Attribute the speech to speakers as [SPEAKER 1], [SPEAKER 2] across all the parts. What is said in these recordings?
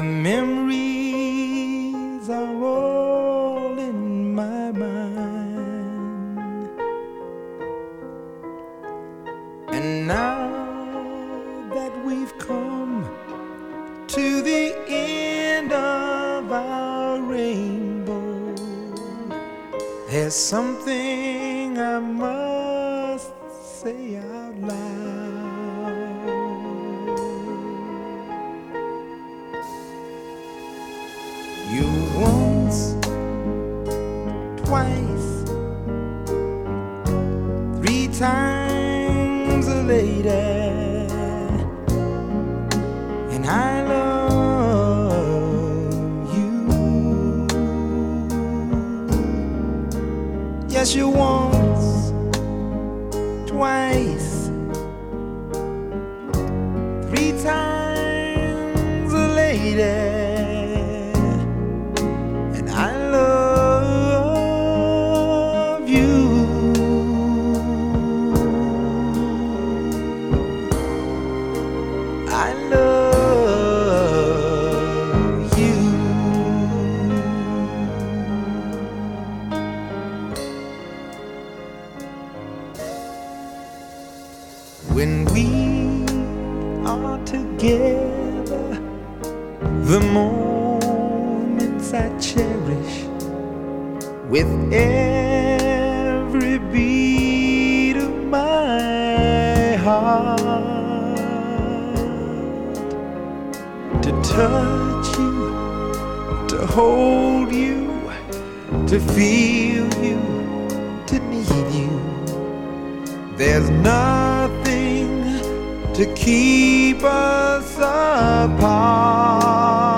[SPEAKER 1] memories are all in my mind. And now that we've come to the end of our rainbow, there's something I must say out loud. You once, twice, 3 times a lady, and I love you. Yes, you once, twice, 3 times a lady, and I love you. I love you. When we are together, the moments I cherish with every beat of my heart. To touch you, to hold you, to feel you, to need you. There's nothing to keep us apart.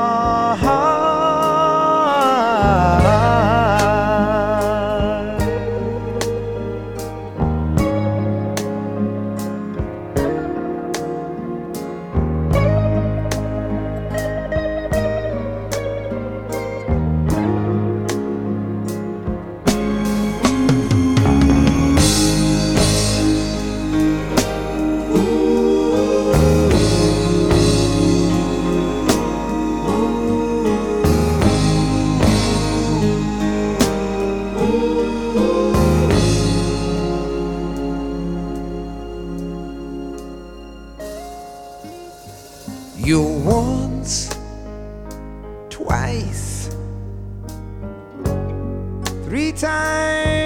[SPEAKER 1] You once, twice, 3 times